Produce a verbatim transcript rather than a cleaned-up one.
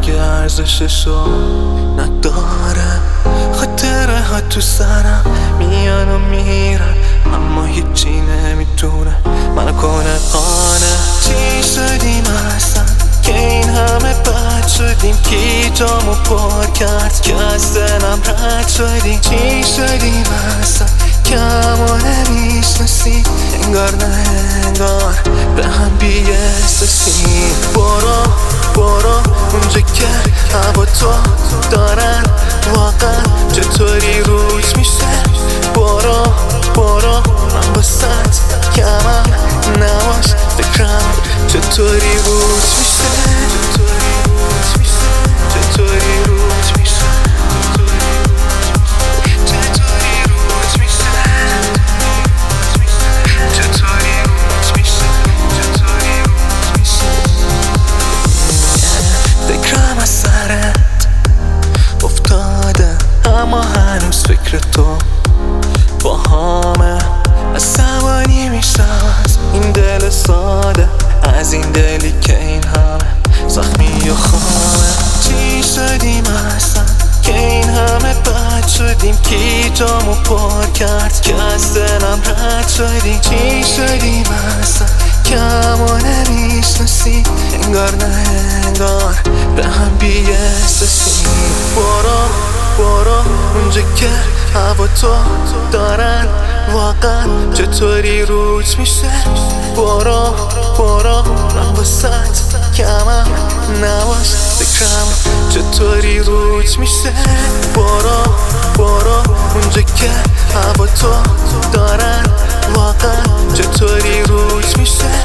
دیگه ارزششو نداره. خاطره ها تو سرم میان و میرن، اما هیچی نمیتونه منو کنه قانه. چی شدیم اصلا که این همه بد شدیم؟ کی جامو پر کرد که از دلم رد شدیم؟ چی شدیم اصلا که همو نمیشناسیم؟ انگار نه انگار به هم بی‌احساسیم. برو برو اونجا که هوا تو دارن، واقعا چطوری روت میشه؟ برو برو من باست کمم نباش، فکرم چطوری روت میشه؟ چطوری روت میشه؟ چطوری روت میشه؟ چطوری روت میشه؟ چطوری روت میشه؟ فکرم از سرت افتاده، اما هنوز فکر تو با همه عصبانی میشم از این دل ساده، از این دلی که این همه زخمی و خامه. چی شدیم اصلا که این همه بد شدیم؟ کی جامو پر کرد که از دلم رد شدیم؟ چی شدیم اصلا که همو نمیشناسیم؟ انگار نه انگار به هم بی‌احساسیم. برو برو اونجا که هوا تو دارن، واقعا چطوری روت میشه؟ برو برو من باست کمم نباش، فکرم چطوری روت میشه؟ برو برو اونجا که هوا تو دارن، واقعا چطوری روت میشه؟